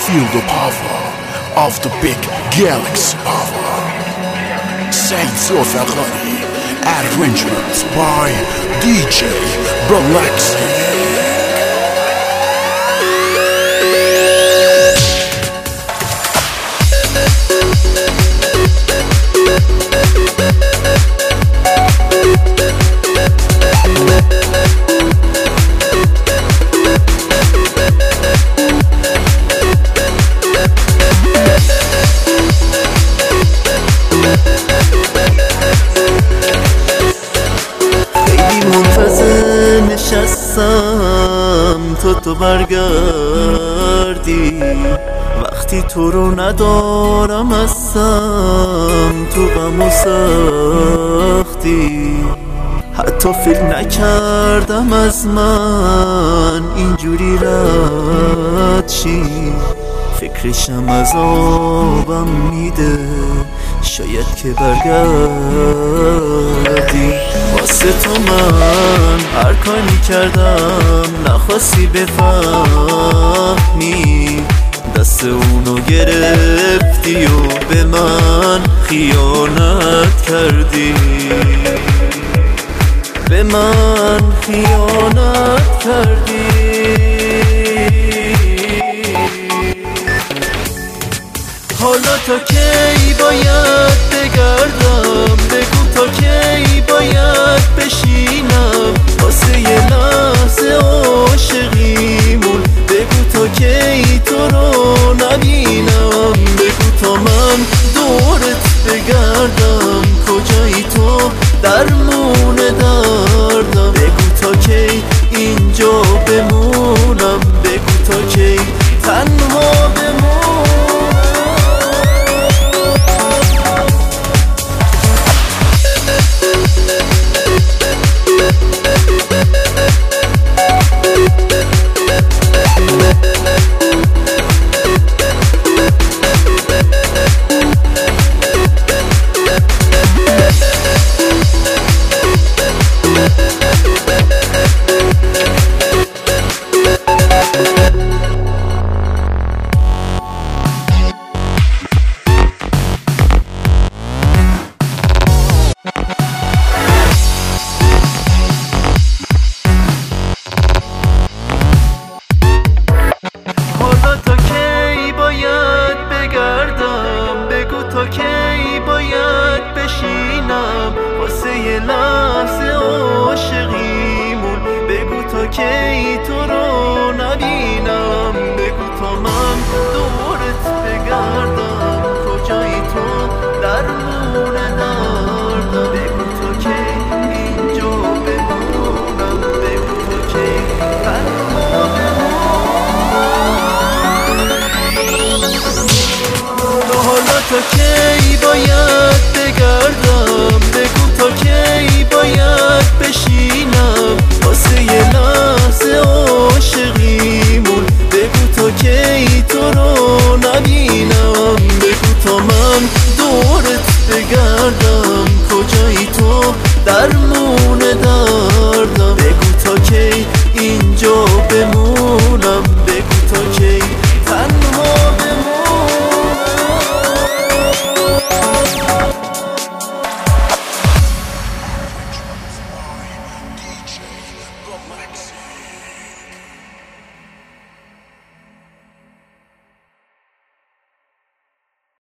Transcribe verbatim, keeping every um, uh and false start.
Feel the power of the big galaxy power. Saints of Agari, arrangements by D J Relaxing. نشستم تو تو برگردی، وقتی تو رو ندارم هستم تو غم و سختی. حتی فکر نکردم از من اینجوری رد شی، فکرشم از آبم میده شاید که برگردی. واسه تو من هر کاری کردم نخواستی بفهمی، دست اونو گرفتی و به من خیانت کردی، به من خیانت کردی. حالا تا کی باید بگردم؟ بگو تا کی باید بشینم واسه یه لحظه عاشقیمون؟ بگو تا کی تو رو نبینم؟ بگو تا من دورت بگردم کجایی تو درمون دردم؟ بگو تا کی اینجا بمونم؟ بگو تا کی تنها بمونم؟ تا کی باید بشینم واسه یه لحظه عاشقیمون؟ بگو تا کی تو رو نبینم؟ بگو تا من دورت بگردم کجایی تو درمون دردم؟ بگو تا کی اینجا بمونم؟ بگو تا کی تنها بمونم؟ حالا تا کی باید بگردم؟ بگو تا کی باید بشینم واسه یه لحظه عاشقیمون؟ بگو تا کی تو رو نبینم؟ بگو تا من دورت بگردم کجایی تو درمون